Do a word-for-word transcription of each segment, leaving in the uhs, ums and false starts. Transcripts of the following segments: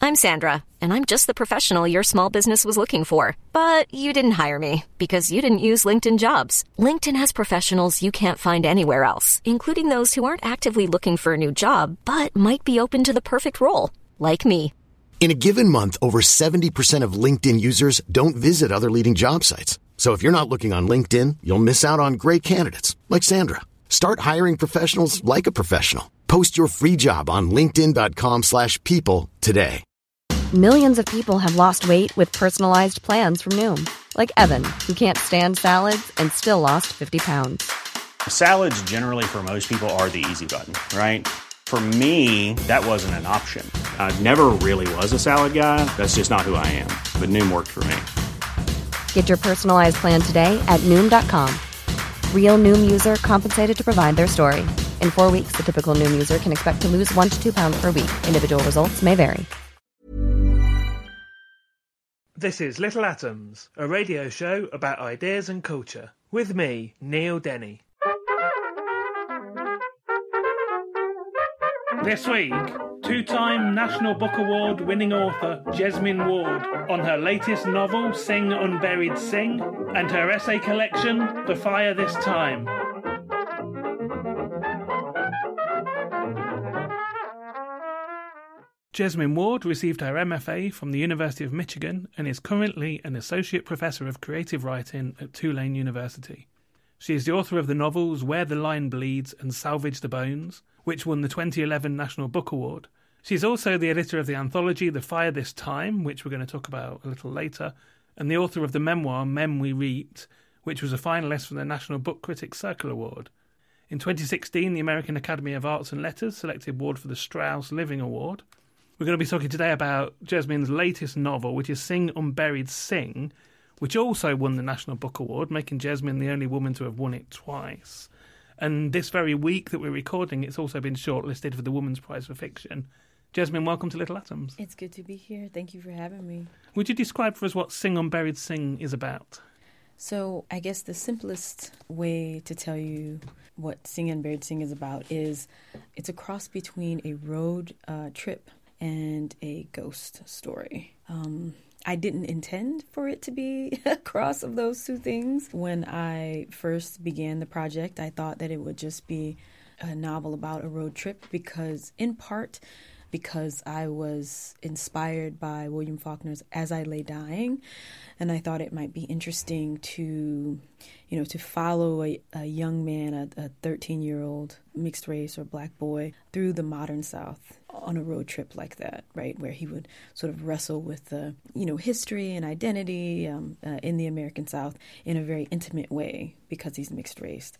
I'm Sandra, and I'm just the professional your small business was looking for. But you didn't hire me because you didn't use LinkedIn Jobs. LinkedIn has professionals you can't find anywhere else, including those who aren't actively looking for a new job, but might be open to the perfect role, like me. In a given month, over seventy percent of LinkedIn users don't visit other leading job sites. So if you're not looking on LinkedIn, you'll miss out on great candidates like Sandra. Start hiring professionals like a professional. Post your free job on linkedin.com slash people today. Millions of people have lost weight with personalized plans from Noom. Like Evan, who can't stand salads and still lost fifty pounds. Salads generally for most people are the easy button, right? For me, that wasn't an option. I never really was a salad guy. That's just not who I am. But Noom worked for me. Get your personalized plan today at Noom dot com. Real Noom user compensated to provide their story. In four weeks, the typical Noom user can expect to lose one to two pounds per week. Individual results may vary. This is Little Atoms, a radio show about ideas and culture. With me, Neil Denny. This week, two-time National Book Award winning author Jesmyn Ward on her latest novel, Sing Unburied Sing, and her essay collection, The Fire This Time. Jesmyn Ward received her M F A from the University of Michigan and is currently an Associate Professor of Creative Writing at Tulane University. She is the author of the novels Where the Line Bleeds and Salvage the Bones, which won the twenty eleven National Book Award. She's also the editor of the anthology The Fire This Time, which we're going to talk about a little later, and the author of the memoir Mem We Reaped, which was a finalist for the National Book Critics Circle Award. In twenty sixteen, the American Academy of Arts and Letters selected Ward for the Strauss Living Award. We're going to be talking today about Jesmyn's latest novel, which is Sing Unburied Sing, which also won the National Book Award, making Jesmyn the only woman to have won it twice. And this very week that we're recording, it's also been shortlisted for the Women's Prize for Fiction. Jesmyn, welcome to Little Atoms. It's good to be here. Thank you for having me. Would you describe for us what Sing Unburied Sing is about? So I guess the simplest way to tell you what Sing Unburied Sing is about is it's a cross between a road uh, trip and a ghost story. Um, I didn't intend for it to be a cross of those two things. When I first began the project, I thought that it would just be a novel about a road trip because, in part, because I was inspired by William Faulkner's As I Lay Dying, and I thought it might be interesting to, you know, to follow a, a young man, a, a thirteen-year-old mixed race or black boy through the modern South on a road trip like that, right, where he would sort of wrestle with the, you know, history and identity um, uh, in the American South in a very intimate way because he's mixed race.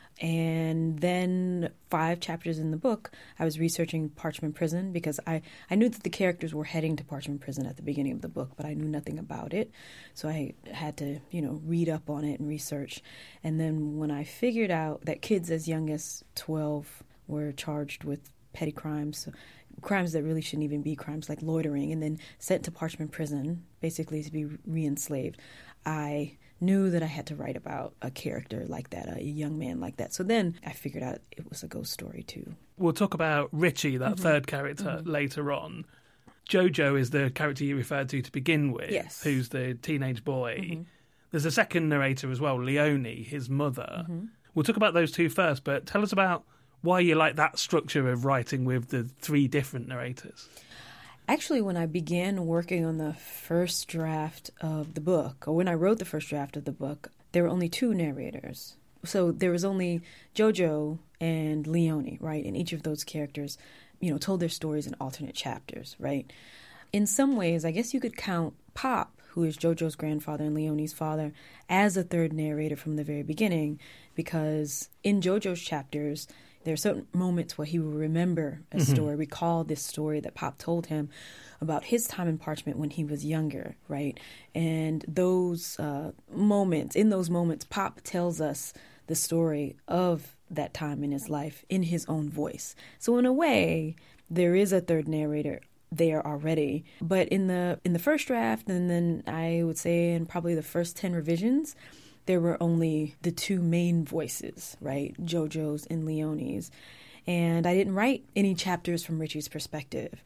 And then five chapters in the book, I was researching Parchman Prison because I, I knew that the characters were heading to Parchman Prison at the beginning of the book, but I knew nothing about it. So I had to, you know, read up on it and research. And then when I figured out that kids as young as twelve were charged with petty crimes, so crimes that really shouldn't even be crimes like loitering, and then sent to Parchman Prison, basically to be re-enslaved, I knew that I had to write about a character like that, a young man like that. So then I figured out it was a ghost story too. We'll talk about Richie, that mm-hmm. third character, mm-hmm. later on. Jojo is the character you referred to to begin with, yes. who's the teenage boy. Mm-hmm. There's a second narrator as well, Leonie, his mother. Mm-hmm. We'll talk about those two first, but tell us about why you like that structure of writing with the three different narrators. Actually, when I began working on the first draft of the book, or when I wrote the first draft of the book, there were only two narrators. So there was only Jojo and Leonie, right? And each of those characters, you know, told their stories in alternate chapters, right? In some ways, I guess you could count Pop, who is Jojo's grandfather and Leonie's father, as a third narrator from the very beginning, because in Jojo's chapters, there are certain moments where he will remember a mm-hmm. story, recall this story that Pop told him about his time in Parchment when he was younger, right? And those uh, moments, in those moments, Pop tells us the story of that time in his life in his own voice. So in a way, there is a third narrator there already. But in the in the first draft, and then I would say in probably the first ten revisions, there were only the two main voices, right? Jojo's and Leonie's. And I didn't write any chapters from Richie's perspective.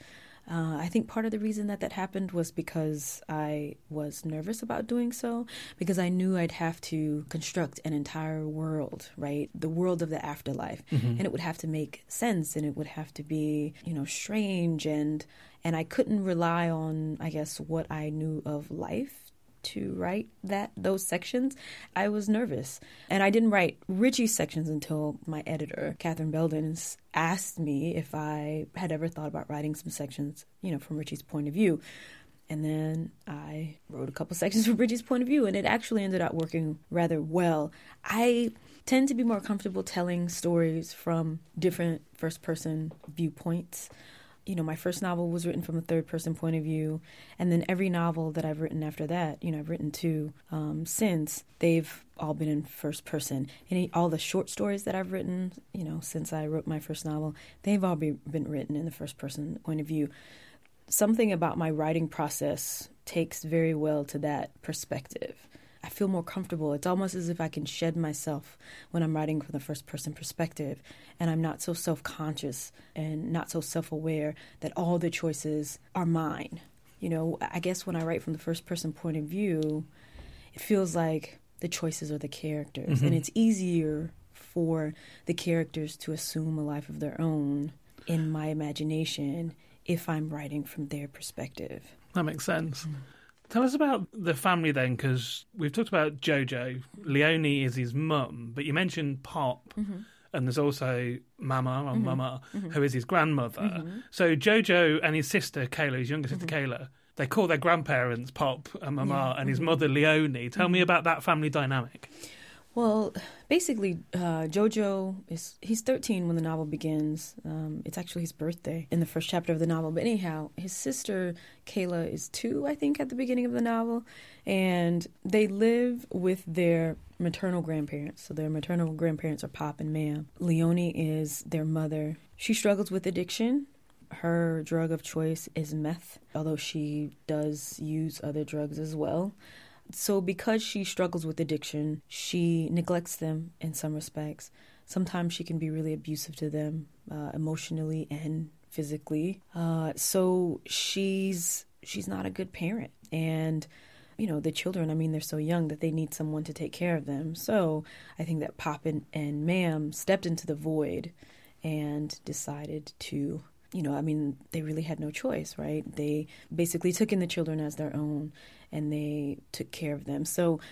Uh, I think part of the reason that that happened was because I was nervous about doing so, because I knew I'd have to construct an entire world, right? The world of the afterlife. Mm-hmm. And it would have to make sense, and it would have to be, you know, strange. And, and I couldn't rely on, I guess, what I knew of life to write that those sections. I was nervous, and I didn't write Richie's sections until my editor, Catherine Belden, asked me if I had ever thought about writing some sections, you know, from Richie's point of view. And then I wrote a couple sections from Richie's point of view, and it actually ended up working rather well. I tend to be more comfortable telling stories from different first-person viewpoints. You know, my first novel was written from a third-person point of view, and then every novel that I've written after that, you know, I've written two um, since, they've all been in first person. And all the short stories that I've written, you know, since I wrote my first novel, they've all be, been written in the first-person point of view. Something about my writing process takes very well to that perspective. I feel more comfortable. It's almost as if I can shed myself when I'm writing from the first-person perspective, and I'm not so self-conscious and not so self-aware that all the choices are mine. You know, I guess when I write from the first-person point of view, it feels like the choices are the characters, mm-hmm. and it's easier for the characters to assume a life of their own in my imagination if I'm writing from their perspective. That makes sense. Mm-hmm. Tell us about the family then, because we've talked about Jojo. Leonie is his mum, but you mentioned Pop, mm-hmm. and there's also Mama or mm-hmm. Mama, mm-hmm. who is his grandmother. Mm-hmm. So Jojo and his sister Kayla, his younger sister mm-hmm. Kayla, they call their grandparents Pop and Mama, yeah. and his mm-hmm. mother Leonie. Tell mm-hmm. me about that family dynamic. Well, basically, uh, Jojo, is he's thirteen when the novel begins. Um, it's actually his birthday in the first chapter of the novel. But anyhow, his sister, Kayla, is two, I think, at the beginning of the novel. And they live with their maternal grandparents. So their maternal grandparents are Pop and Mam. Leonie is their mother. She struggles with addiction. Her drug of choice is meth, although she does use other drugs as well. So because she struggles with addiction, she neglects them in some respects. Sometimes she can be really abusive to them, uh, emotionally and physically. Uh, so she's she's not a good parent. And, you know, the children, I mean, they're so young that they need someone to take care of them. So I think that Pop and, and Mam stepped into the void and decided to, you know, I mean, they really had no choice, right? They basically took in the children as their own, and they took care of them. So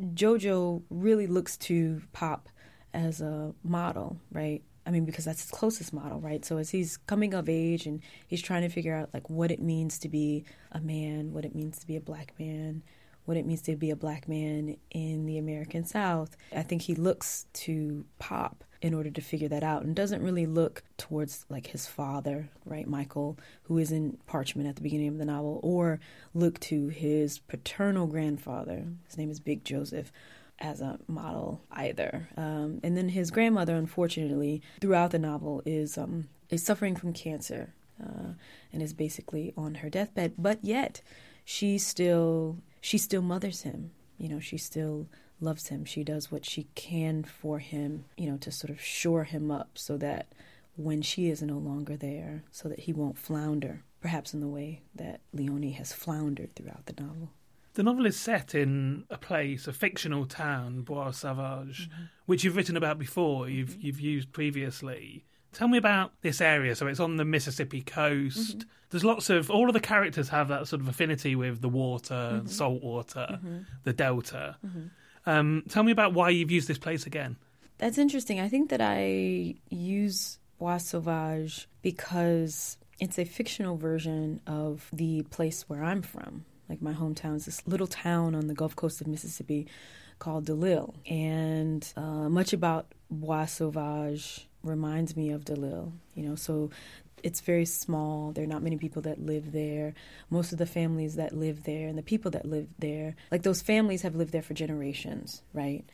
Jojo really looks to Pop as a model, right? I mean, because that's his closest model, right? So as he's coming of age and he's trying to figure out, like, what it means to be a man, what it means to be a black man, what it means to be a black man in the American South, I think he looks to Pop in order to figure that out, and doesn't really look towards, like, his father, right, Michael, who is in Parchment at the beginning of the novel, or look to his paternal grandfather, his name is Big Joseph, as a model either. Um, and then his grandmother, unfortunately, throughout the novel is um, is suffering from cancer uh, and is basically on her deathbed, but yet she still she still mothers him. You know, she still loves him. She does what she can for him, you know, to sort of shore him up so that when she is no longer there, so that he won't flounder, perhaps in the way that Leonie has floundered throughout the novel. The novel is set in a place, a fictional town, Bois Sauvage, mm-hmm. which you've written about before, you've mm-hmm. you've used previously. Tell me about this area. So it's on the Mississippi coast. Mm-hmm. There's lots of, all of the characters have that sort of affinity with the water, mm-hmm. salt water, mm-hmm. the delta. Mm-hmm. Um, tell me about why you've used this place again. That's interesting. I think that I use Bois Sauvage because it's a fictional version of the place where I'm from. Like, my hometown is this little town on the Gulf Coast of Mississippi called DeLisle. And uh, much about Bois Sauvage reminds me of DeLisle, you know, so it's very small. There are not many people that live there. Most of the families that live there and the people that live there, like, those families have lived there for generations, right?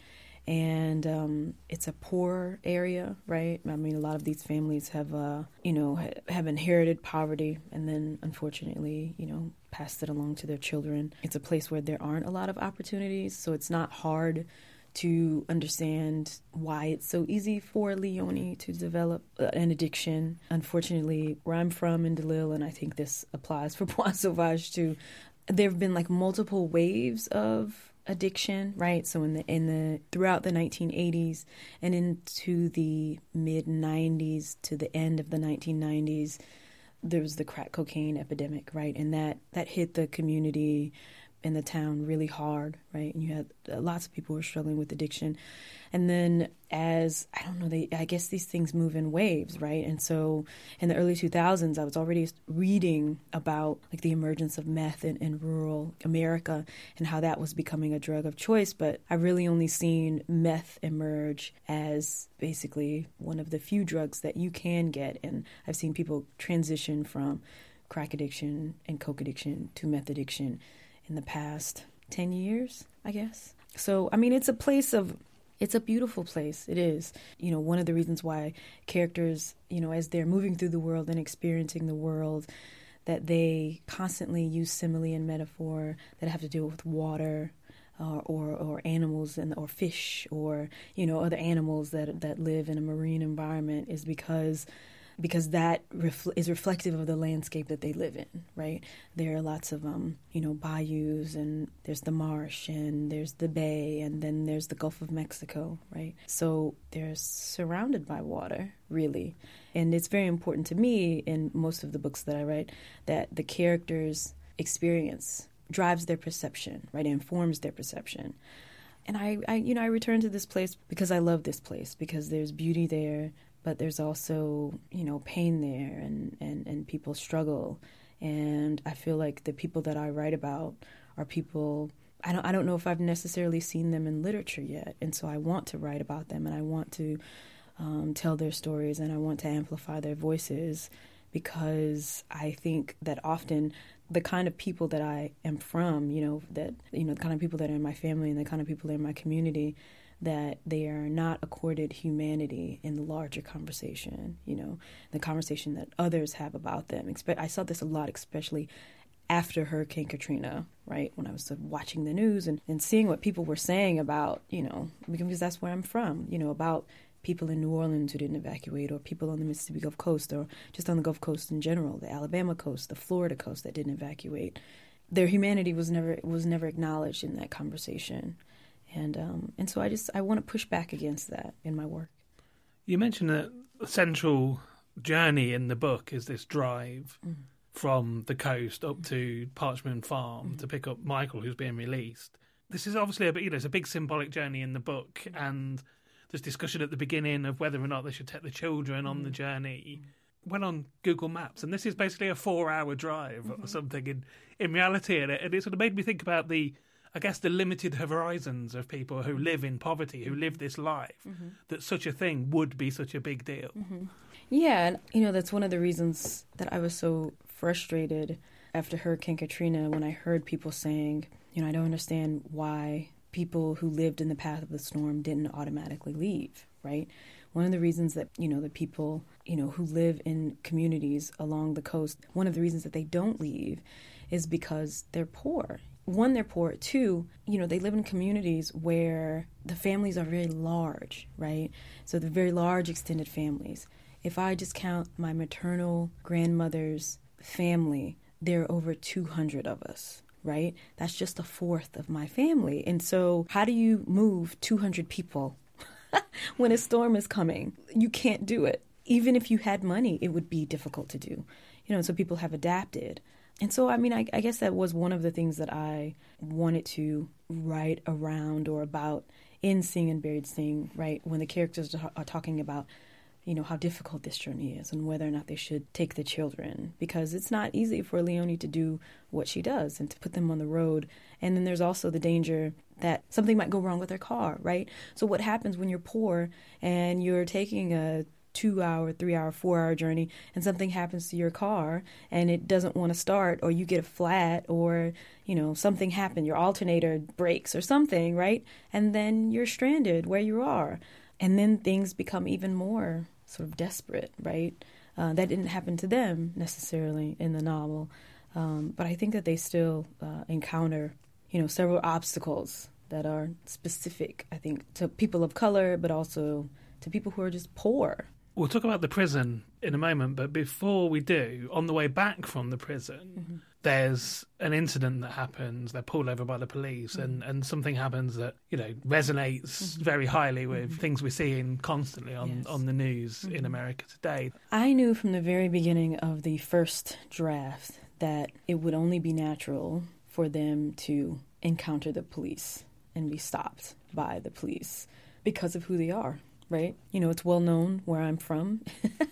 And um, it's a poor area, right? I mean, a lot of these families have, uh, you know, ha- have inherited poverty and then, unfortunately, you know, passed it along to their children. It's a place where there aren't a lot of opportunities, so it's not hard to understand why it's so easy for Leonie to develop an addiction. Unfortunately, where I'm from in DeLille, and I think this applies for Bois Sauvage too, there have been like multiple waves of addiction, right? So in the in the throughout the nineteen eighties and into the mid nineties to the end of the nineteen nineties, there was the crack cocaine epidemic, right? And that, that hit the community in the town really hard, right? And you had lots of people who were struggling with addiction. And then as, I don't know, they, I guess these things move in waves, right? And so in the early two thousands, I was already reading about like the emergence of meth in, in rural America and how that was becoming a drug of choice. But I've really only seen meth emerge as basically one of the few drugs that you can get. And I've seen people transition from crack addiction and coke addiction to meth addiction in the past ten years, I guess. So, I mean, it's a place of, it's a beautiful place. It is. You know, one of the reasons why characters, you know, as they're moving through the world and experiencing the world, that they constantly use simile and metaphor that have to do with water uh, or or animals and or fish or, you know, other animals that that live in a marine environment is because because that refl- is reflective of the landscape that they live in, right? There are lots of, um, you know, bayous, and there's the marsh, and there's the bay, and then there's the Gulf of Mexico, right? So they're surrounded by water, really. And it's very important to me in most of the books that I write that the characters' experience drives their perception, right? It informs their perception. And I, I, you know, I return to this place because I love this place, because there's beauty there, but there's also, you know, pain there, and, and, and people struggle. And I feel like the people that I write about are people, I don't I don't know if I've necessarily seen them in literature yet. And so I want to write about them, and I want to um, tell their stories, and I want to amplify their voices, because I think that often the kind of people that I am from, you know, that, you know, the kind of people that are in my family and the kind of people that are in my community, that they are not accorded humanity in the larger conversation, you know, the conversation that others have about them. I saw this a lot, especially after Hurricane Katrina, right, when I was sort of watching the news and, and seeing what people were saying about, you know, because that's where I'm from, you know, about people in New Orleans who didn't evacuate, or people on the Mississippi Gulf Coast, or just on the Gulf Coast in general, the Alabama coast, the Florida coast that didn't evacuate. Their humanity was never was never acknowledged in that conversation. And um, and so I just I want to push back against that in my work. You mentioned that the central journey in the book is this drive mm-hmm. from the coast up to Parchman Farm mm-hmm. to pick up Michael, who's being released. This is obviously a bit, you know, it's a big symbolic journey in the book, and there's discussion at the beginning of whether or not they should take the children on mm-hmm. the journey. Went on Google Maps, and this is basically a four-hour drive mm-hmm. or something in in reality, and it, and it sort of made me think about the. I guess the limited horizons of people who live in poverty, who live this life, mm-hmm. that such a thing would be such a big deal. Mm-hmm. Yeah, and, you know, that's one of the reasons that I was so frustrated after Hurricane Katrina when I heard people saying, you know, I don't understand why people who lived in the path of the storm didn't automatically leave, right? One of the reasons that, you know, the people, you know, who live in communities along the coast, one of the reasons that they don't leave is because they're poor. One, they're poor. Two, you know, they live in communities where the families are very large, right? So they're very large extended families. If I just count my maternal grandmother's family, there are over two hundred of us, right? That's just a fourth of my family. And so how do you move two hundred people when a storm is coming? You can't do it. Even if you had money, it would be difficult to do. You know, so people have adapted. And so, I mean, I, I guess that was one of the things that I wanted to write around or about in Sing and Buried Sing, right? When the characters are talking about, you know, how difficult this journey is and whether or not they should take the children. Because it's not easy for Leonie to do what she does and to put them on the road. And then there's also the danger that something might go wrong with their car, right? So what happens when you're poor and you're taking a two-hour, three-hour, four-hour journey, and something happens to your car, and it doesn't want to start, or you get a flat, or, you know, something happened, your alternator breaks or something, right? And then you're stranded where you are. And then things become even more sort of desperate, right? Uh, that didn't happen to them necessarily in the novel. Um, but I think that they still uh, encounter, you know, several obstacles that are specific, I think, to people of color, but also to people who are just poor. We'll talk about the prison in a moment, but before we do, on the way back from the prison, mm-hmm. there's an incident that happens. They're pulled over by the police, mm-hmm. and, and something happens that, you know, resonates mm-hmm. very highly with mm-hmm. things we're seeing constantly on, yes. on the news mm-hmm. in America today. I knew from the very beginning of the first draft that it would only be natural for them to encounter the police and be stopped by the police because of who they are. Right? You know, it's well known where I'm from,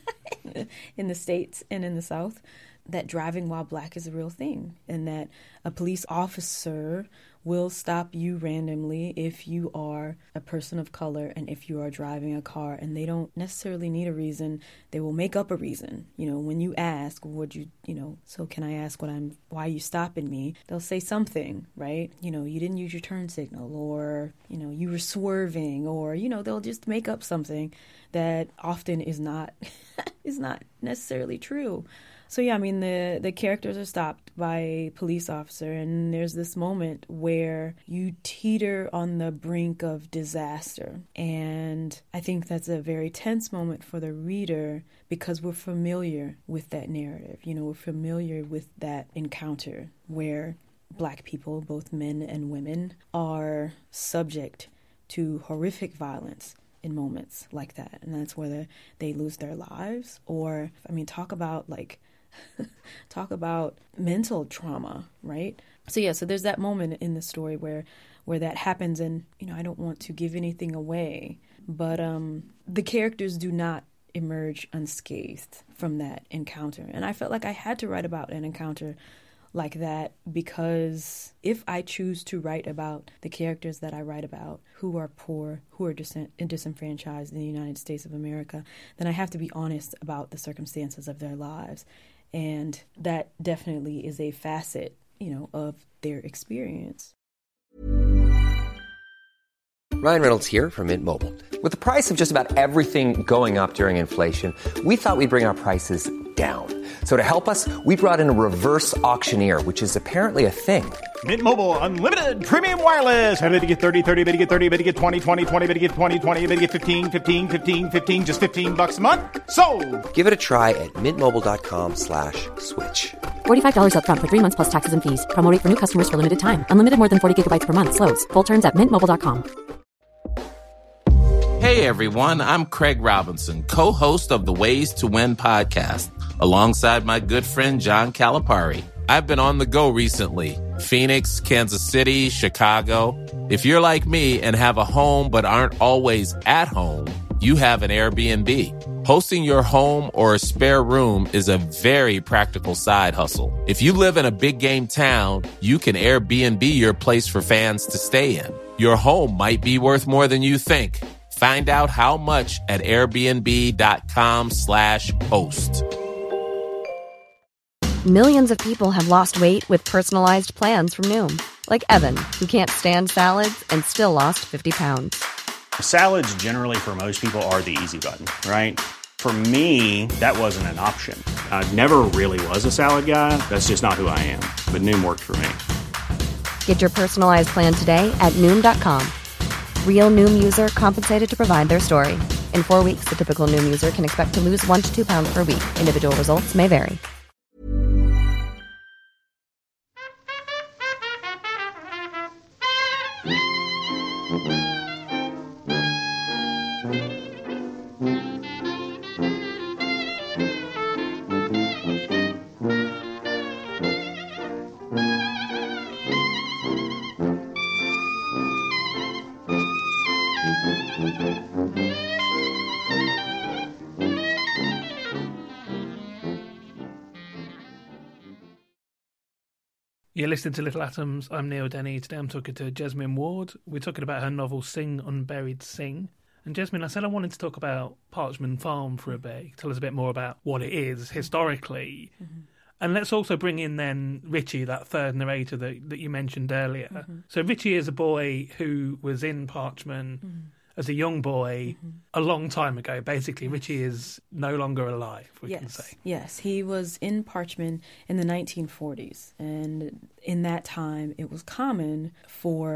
in the States and in the South, that driving while black is a real thing, and that a police officer will stop you randomly if you are a person of color and if you are driving a car, and they don't necessarily need a reason. They will make up a reason. You know, when you ask, would you, you know, so can I ask what I'm, why are you stopping me? They'll say something, right? You know, you didn't use your turn signal, or, you know, you were swerving, or, you know, they'll just make up something that often is not, is not necessarily true. So, yeah, I mean, the, the characters are stopped by a police officer, and there's this moment where you teeter on the brink of disaster. And I think that's a very tense moment for the reader because we're familiar with that narrative. You know, we're familiar with that encounter where black people, both men and women, are subject to horrific violence in moments like that. And that's where they lose their lives. Or, I mean, talk about, like, talk about mental trauma, right? So yeah, so there's that moment in the story where where that happens, and you know, I don't want to give anything away, but um the characters do not emerge unscathed from that encounter. And I felt like I had to write about an encounter like that, because if I choose to write about the characters that I write about who are poor, who are dis- disenfranchised in the United States of America, then I have to be honest about the circumstances of their lives. And that definitely is a facet, you know, of their experience. Ryan Reynolds here from Mint Mobile. With the price of just about everything going up during inflation, we thought we'd bring our prices down. So to help us, we brought in a reverse auctioneer, which is apparently a thing. Mint Mobile Unlimited Premium Wireless. How to get thirty, thirty, how to get thirty, how to get twenty, twenty, twenty, how to get twenty, twenty, how to get fifteen, fifteen, fifteen, fifteen, just fifteen bucks a month? Sold! Give it a try at mintmobile.com slash switch. forty-five dollars up front for three months plus taxes and fees. Promo rate for new customers for limited time. Unlimited more than forty gigabytes per month. Slows full terms at mint mobile dot com. Hey everyone, I'm Craig Robinson, co-host of the Ways to Win podcast, alongside my good friend John Calipari. I've been on the go recently. Phoenix, Kansas City, Chicago. If you're like me and have a home but aren't always at home, you have an Airbnb. Hosting your home or a spare room is a very practical side hustle. If you live in a big game town, you can Airbnb your place for fans to stay in. Your home might be worth more than you think. Find out how much at airbnb.com slash host. Millions of people have lost weight with personalized plans from Noom. Like Evan, who can't stand salads and still lost fifty pounds. Salads generally for most people are the easy button, right? For me, that wasn't an option. I never really was a salad guy. That's just not who I am. But Noom worked for me. Get your personalized plan today at Noom dot com. Real Noom user compensated to provide their story. In four weeks, the typical Noom user can expect to lose one to two pounds per week. Individual results may vary. You're listening to Little Atoms. I'm Neil Denny. Today I'm talking to Jesmyn Ward. We're talking about her novel Sing Unburied Sing. And Jesmyn, I said I wanted to talk about Parchman Farm for a bit. Tell us a bit more about what it is historically. Mm-hmm. And let's also bring in then Richie, that third narrator that, that you mentioned earlier. Mm-hmm. So Richie is a boy who was in Parchman mm-hmm. as a young boy mm-hmm. a long time ago. Basically, yes. Richie is no longer alive, we yes. can say. Yes, he was in Parchman in the nineteen forties. And in that time, it was common for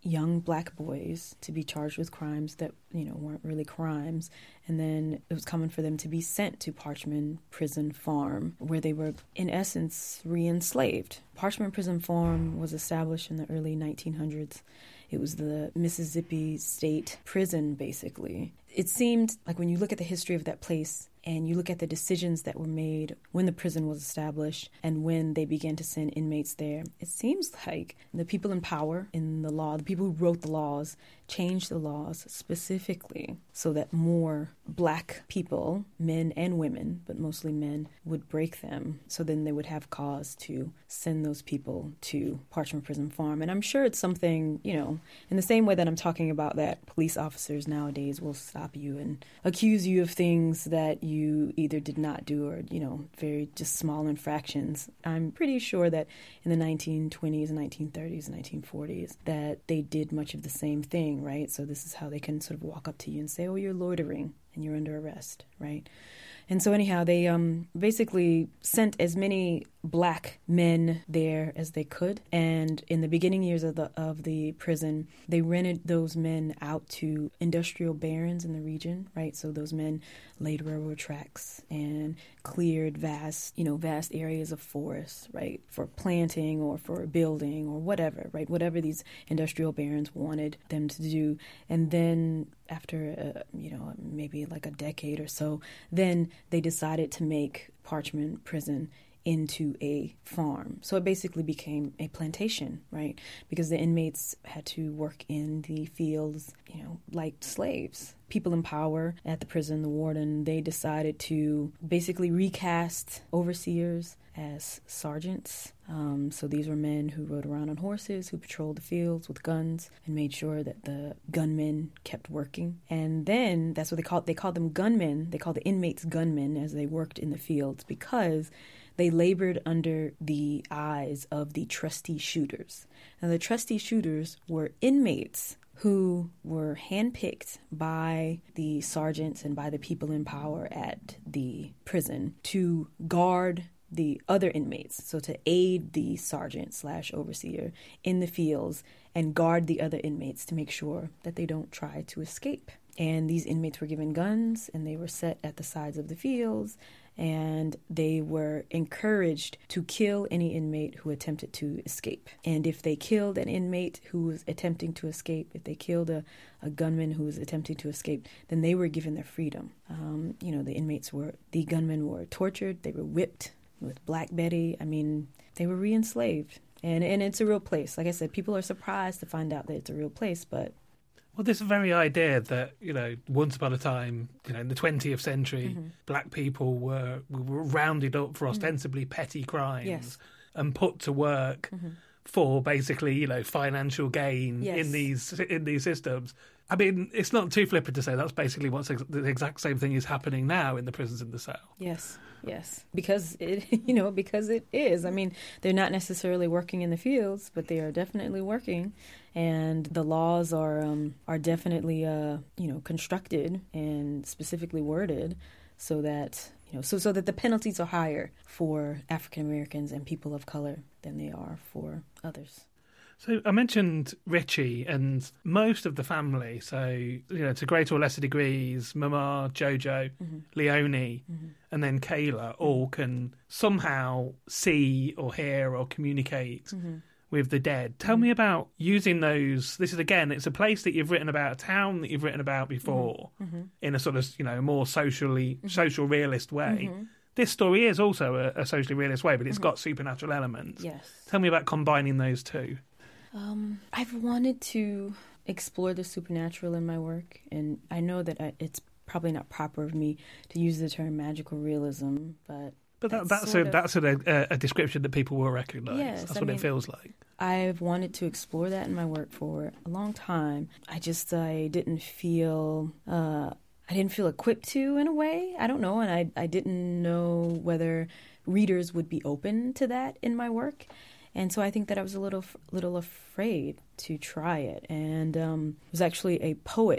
young black boys to be charged with crimes that, you know, weren't really crimes. And then it was common for them to be sent to Parchman Prison Farm, where they were, in essence, re-enslaved. Parchman Prison Farm was established in the early nineteen hundreds. It was the Mississippi State Prison, basically. It seemed like when you look at the history of that place and you look at the decisions that were made when the prison was established and when they began to send inmates there, it seems like the people in power in the law, the people who wrote the laws, changed the laws specifically so that more black people, men and women, but mostly men, would break them. So then they would have cause to send those people to Parchman Prison Farm. And I'm sure it's something, you know, in the same way that I'm talking about that police officers nowadays will stop you and accuse you of things that you either did not do or, you know, very just small infractions. I'm pretty sure that in the nineteen twenties, nineteen thirties, nineteen forties, that they did much of the same thing, right? So this is how they can sort of walk up to you and say, oh, you're loitering and you're under arrest, right? And so anyhow, they um, basically sent as many black men there as they could. And in the beginning years of the of the prison, they rented those men out to industrial barons in the region, right? So those men laid railroad tracks and cleared vast, you know, vast areas of forest, right, for planting or for building or whatever, right? Whatever these industrial barons wanted them to do. And then after, uh, you know, maybe like a decade or so, then they decided to make Parchman Prison into a farm. So it basically became a plantation, right? Because the inmates had to work in the fields, you know, like slaves. People in power at the prison, the warden, they decided to basically recast overseers as sergeants. Um, so these were men who rode around on horses, who patrolled the fields with guns and made sure that the gunmen kept working. And then that's what they called, they called them gunmen. They called the inmates gunmen as they worked in the fields because they labored under the eyes of the trusty shooters. Now, the trusty shooters were inmates who were handpicked by the sergeants and by the people in power at the prison to guard the other inmates, so to aid the sergeant slash overseer in the fields and guard the other inmates to make sure that they don't try to escape. And these inmates were given guns and they were set at the sides of the fields, and they were encouraged to kill any inmate who attempted to escape. And if they killed an inmate who was attempting to escape, if they killed a, a gunman who was attempting to escape, then they were given their freedom. Um, you know, the inmates were, the gunmen were tortured, they were whipped with Black Betty. I mean, they were re-enslaved. And, and it's a real place. Like I said, people are surprised to find out that it's a real place, but... Well, this very idea that, you know, once upon a time, you know, in the twentieth century, Mm-hmm. black people were were rounded up for ostensibly petty crimes Yes. and put to work Mm-hmm. for basically, you know, financial gain Yes. in these in these systems. I mean, it's not too flippant to say that's basically what's ex- the exact same thing is happening now in the prisons in the South. Yes, yes. Because it, you know, because it is. I mean, they're not necessarily working in the fields, but they are definitely working, and the laws are um, are definitely uh, you know, constructed and specifically worded so that you know so so that the penalties are higher for African Americans and people of color than they are for others. So I mentioned Richie and most of the family, so, you know, to greater or lesser degrees, Mama, Jojo, mm-hmm. Leonie, mm-hmm. and then Kayla all can somehow see or hear or communicate mm-hmm. with the dead. Tell mm-hmm. me about using those. This is, again, it's a place that you've written about, a town that you've written about before mm-hmm. in a sort of, you know, more socially, mm-hmm. social realist way. Mm-hmm. This story is also a, a socially realist way, but it's mm-hmm. got supernatural elements. Yes. Tell me about combining those two. Um, I've wanted to explore the supernatural in my work, and I know that I, it's probably not proper of me to use the term magical realism, but but that, that's that's a of, that's a, a description that people will recognise. Yes, that's I what mean, it feels like. I've wanted to explore that in my work for a long time. I just I didn't feel uh, I didn't feel equipped to, in a way. I don't know, and I I didn't know whether readers would be open to that in my work. And so I think that I was a little little afraid to try it. And um, it was actually a poet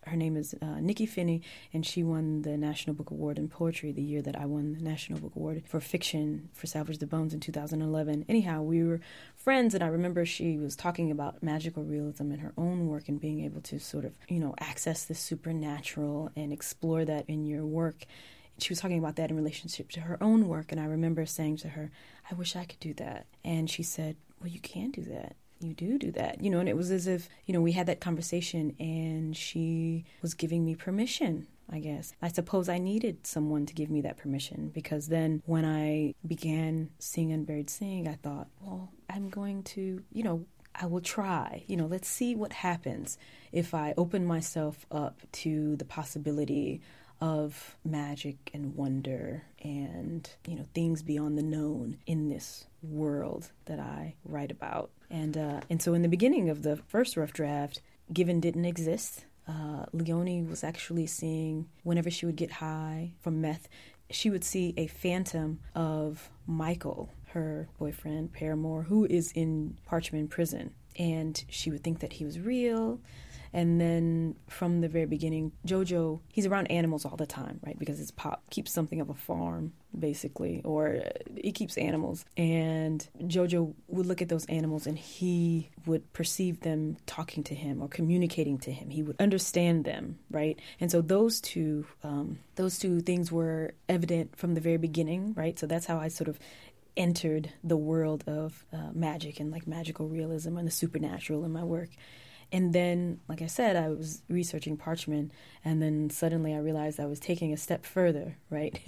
Her name is uh, Nikki Finney, and she won the National Book Award in Poetry the year that I won the National Book Award for fiction for Salvage the Bones in two thousand eleven. Anyhow, we were friends, and I remember she was talking about magical realism in her own work and being able to sort of, you know, access the supernatural and explore that in your work. She was talking about that in relationship to her own work, and I remember saying to her, I wish I could do that. And she said, well, you can do that. You do do that, you know, and it was as if, you know, we had that conversation and she was giving me permission, I guess. I suppose I needed someone to give me that permission, because then when I began Sing Unburied Sing, I thought, well, I'm going to, you know, I will try, you know, let's see what happens if I open myself up to the possibility of magic and wonder and, you know, things beyond the known in this world that I write about. And uh, and so in the beginning of the first rough draft, Given didn't exist. Uh, Leonie was actually seeing, whenever she would get high from meth, she would see a phantom of Michael, her boyfriend, paramour, who is in Parchman prison. And she would think that he was real. And then from the very beginning, Jojo, he's around animals all the time, right? Because his pop keeps something of a farm, basically, or he keeps animals. And Jojo would look at those animals and he would perceive them talking to him or communicating to him. He would understand them, right? And so those two, um, those two things were evident from the very beginning, right? So that's how I sort of entered the world of uh, magic and like magical realism and the supernatural in my work. And then, like I said, I was researching Parchman, and then suddenly I realized I was taking a step further, right,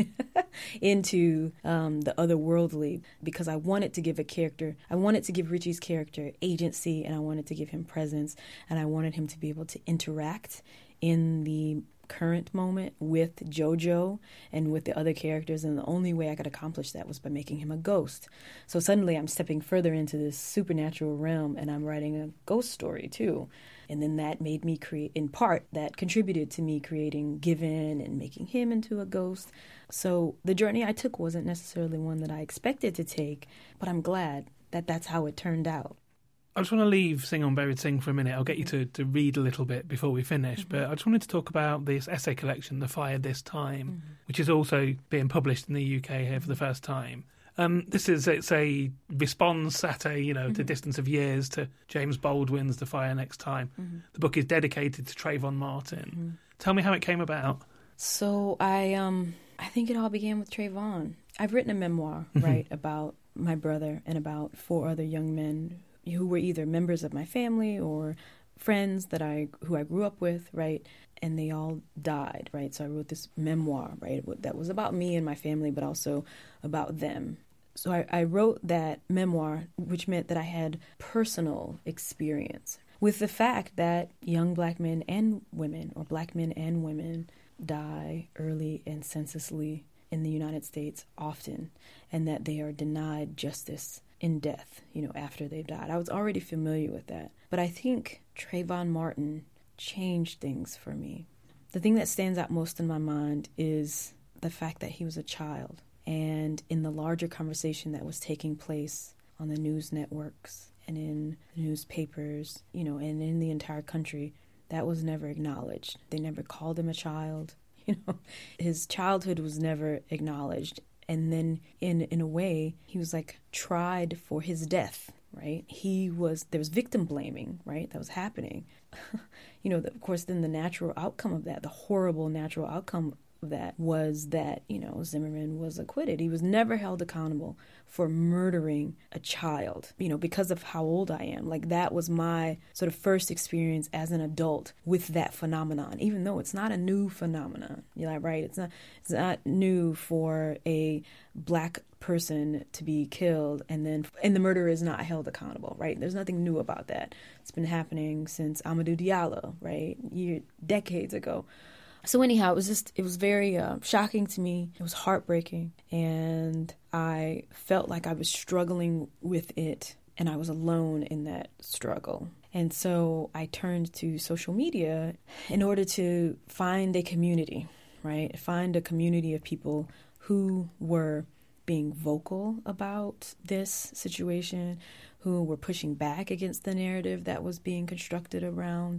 into um, the otherworldly, because I wanted to give a character, I wanted to give Richie's character agency, and I wanted to give him presence, and I wanted him to be able to interact in the current moment with Jojo and with the other characters, and the only way I could accomplish that was by making him a ghost. So suddenly I'm stepping further into this supernatural realm, and I'm writing a ghost story too. And then that made me create, in part, that contributed to me creating Given and making him into a ghost. So the journey I took wasn't necessarily one that I expected to take, but I'm glad that that's how it turned out. I just want to leave Sing Unburied Sing for a minute. I'll get you to, to read a little bit before we finish. Mm-hmm. But I just wanted to talk about this essay collection, The Fire This Time, mm-hmm. which is also being published in the U K here for the first time. Um, this is, it's a response at a, you know, mm-hmm. the distance of years to James Baldwin's The Fire Next Time. Mm-hmm. The book is dedicated to Trayvon Martin. Mm-hmm. Tell me how it came about. So I, um, I think it all began with Trayvon. I've written a memoir, mm-hmm. right, about my brother and about four other young men who were either members of my family or friends that I who I grew up with, right? And they all died, right? So I wrote this memoir, right, that was about me and my family, but also about them. So I, I wrote that memoir, which meant that I had personal experience with the fact that young black men and women, or black men and women, die early and senselessly in the United States often, and that they are denied justice in death, you know, after they've died. I was already familiar with that. But I think Trayvon Martin changed things for me. The thing that stands out most in my mind is the fact that he was a child. And in the larger conversation that was taking place on the news networks and in the newspapers, you know, and in the entire country, that was never acknowledged. They never called him a child. You know, his childhood was never acknowledged. And then in in a way, he was like tried for his death, right? He was, there was victim blaming, right? That was happening. You know, of course, then the natural outcome of that, the horrible natural outcome of that was that, you know, Zimmerman was acquitted. He was never held accountable for murdering a child, you know, because of how old I am. Like, that was my sort of first experience as an adult with that phenomenon, even though it's not a new phenomenon. You're like, right? It's not, it's not new for a black person to be killed and then, and the murderer is not held accountable, right? There's nothing new about that. It's been happening since Amadou Diallo, right? Year, decades ago. So anyhow, it was just, it was very uh, shocking to me. It was heartbreaking. And I felt like I was struggling with it and I was alone in that struggle. And so I turned to social media in order to find a community, right? Find a community of people who were being vocal about this situation, who were pushing back against the narrative that was being constructed around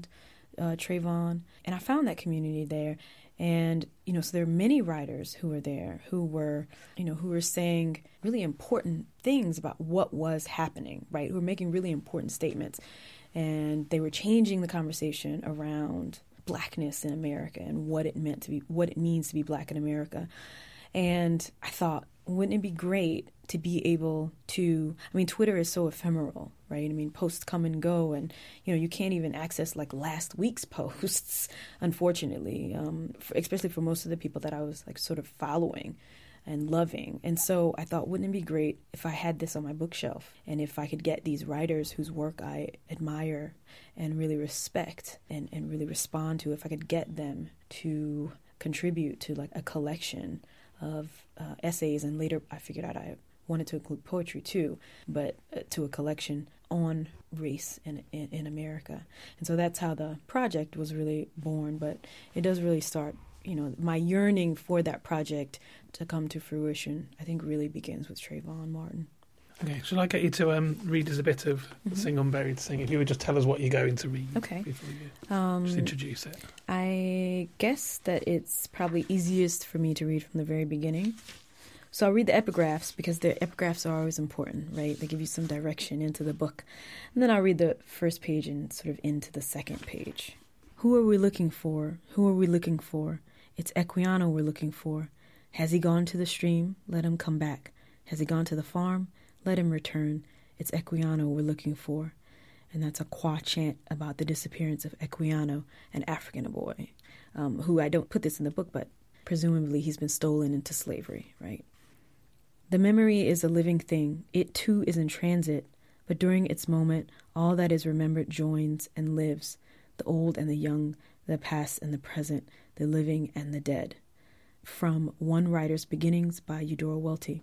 uh, Trayvon, and I found that community there. And, you know, so there are many writers who were there who were, you know, who were saying really important things about what was happening, right? Who were making really important statements. And they were changing the conversation around Blackness in America and what it meant to be, what it means to be Black in America. And I thought, wouldn't it be great to be able to, I mean, Twitter is so ephemeral, right? I mean, posts come and go, and, you know, you can't even access like last week's posts, unfortunately, um, for, especially for most of the people that I was like sort of following and loving. And so I thought, wouldn't it be great if I had this on my bookshelf, and if I could get these writers whose work I admire and really respect and, and really respond to, if I could get them to contribute to like a collection of uh, essays, and later I figured out I wanted to include poetry too, but uh, to a collection on race in, in in America. And so that's how the project was really born. But it does really start, you know, my yearning for that project to come to fruition, I think really begins with Trayvon Martin. Okay, shall I get you to um, read us a bit of mm-hmm. Sing Unburied Sing? If you would just tell us what you're going to read okay. before you um, just introduce it. I guess that it's probably easiest for me to read from the very beginning. So I'll read the epigraphs because the epigraphs are always important, right? They give you some direction into the book. And then I'll read the first page and sort of into the second page. Who are we looking for? Who are we looking for? It's Equiano we're looking for. Has he gone to the stream? Let him come back. Has he gone to the farm? Let him return. It's Equiano we're looking for. And that's a Kwa chant about the disappearance of Equiano, an African boy, um, who I don't put this in the book, but presumably he's been stolen into slavery, right? The memory is a living thing. It too is in transit, but during its moment, all that is remembered joins and lives, the old and the young, the past and the present, the living and the dead. From One Writer's Beginnings by Eudora Welty.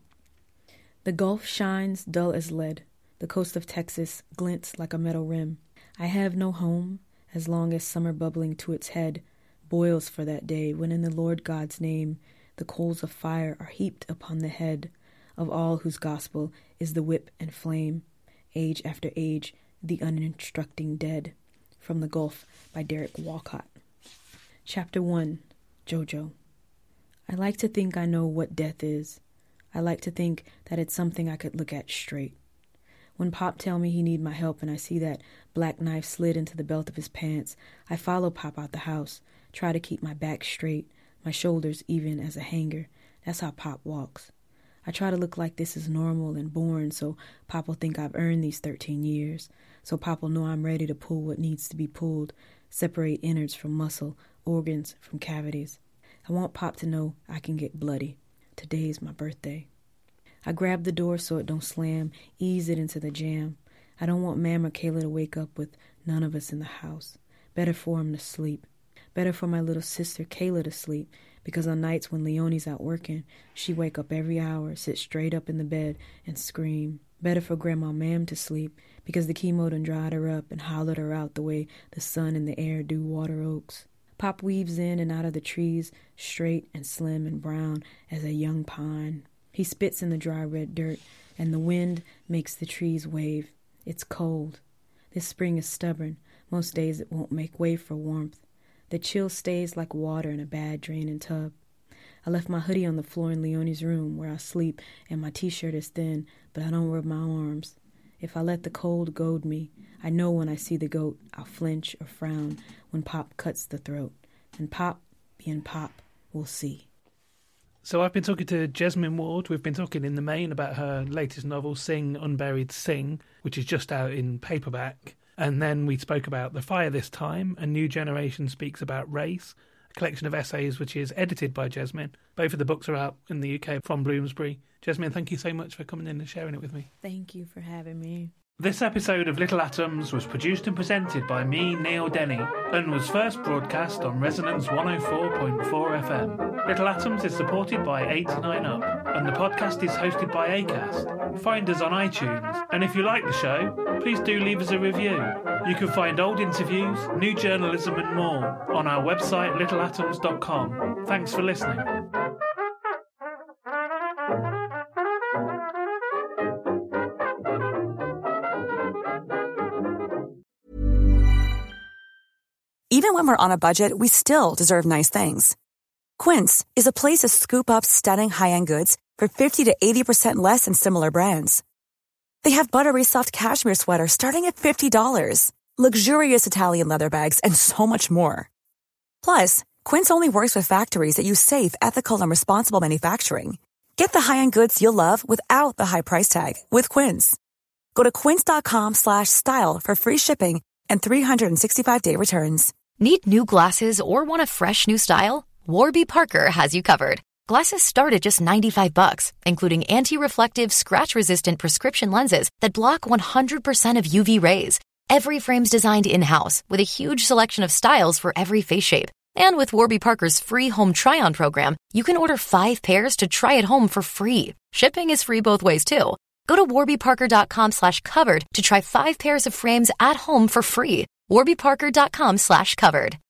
The Gulf shines dull as lead. The coast of Texas glints like a metal rim. I have no home as long as summer bubbling to its head boils for that day when in the Lord God's name the coals of fire are heaped upon the head of all whose gospel is the whip and flame, age after age, the uninstructing dead. From the Gulf by Derek Walcott. Chapter one, Jojo. I like to think I know what death is. I like to think that it's something I could look at straight. When Pop tell me he need my help and I see that black knife slid into the belt of his pants, I follow Pop out the house, try to keep my back straight, my shoulders even as a hanger. That's how Pop walks. I try to look like this is normal and born so Pop will think I've earned these thirteen years, so Pop will know I'm ready to pull what needs to be pulled, separate innards from muscle, organs from cavities. I want Pop to know I can get bloody. Today's my birthday. I grab the door so it don't slam, ease it into the jam. I don't want Mam or Kayla to wake up with none of us in the house. Better for 'em to sleep. Better for my little sister Kayla to sleep, because on nights when Leonie's out working, she wake up every hour, sit straight up in the bed, and scream. Better for Grandma Mam to sleep, because the chemo done dried her up and hollowed her out the way the sun and the air do water oaks. Pop weaves in and out of the trees, straight and slim and brown as a young pine. He spits in the dry red dirt, and the wind makes the trees wave. It's cold. This spring is stubborn. Most days it won't make way for warmth. The chill stays like water in a bad draining tub. I left my hoodie on the floor in Leonie's room where I sleep, and my t-shirt is thin, but I don't rub my arms. If I let the cold goad me, I know when I see the goat, I'll flinch or frown when Pop cuts the throat. And Pop, being Pop, will see. So I've been talking to Jesmyn Ward. We've been talking in the main about her latest novel, Sing Unburied Sing, which is just out in paperback. And then we spoke about The Fire This Time, A New Generation Speaks About Race, a collection of essays which is edited by Jesmyn. Both of the books are out in the U K from Bloomsbury. Jesmyn, thank you so much for coming in and sharing it with me. Thank you for having me. This episode of Little Atoms was produced and presented by me, Neil Denny, and was first broadcast on Resonance one oh four point four F M. Little Atoms is supported by eighty-nine up, and the podcast is hosted by Acast. Find us on iTunes, and if you like the show, please do leave us a review. You can find old interviews, new journalism and more on our website little atoms dot com. Thanks for listening. Even when we're on a budget, we still deserve nice things. Quince is a place to scoop up stunning high-end goods for fifty to eighty percent less than similar brands. They have buttery soft cashmere sweaters starting at fifty dollars, luxurious Italian leather bags, and so much more. Plus, Quince only works with factories that use safe, ethical, and responsible manufacturing. Get the high-end goods you'll love without the high price tag with Quince. Go to quince.com slash style for free shipping and three sixty-five day returns. Need new glasses or want a fresh new style? Warby Parker has you covered. Glasses start at just ninety-five bucks, including anti-reflective, scratch-resistant prescription lenses that block one hundred percent of U V rays. Every frame's designed in-house with a huge selection of styles for every face shape. And with Warby Parker's free home try-on program, you can order five pairs to try at home for free. Shipping is free both ways, too. Go to warbyparker.com slash covered to try five pairs of frames at home for free. warbyparker.com slash covered.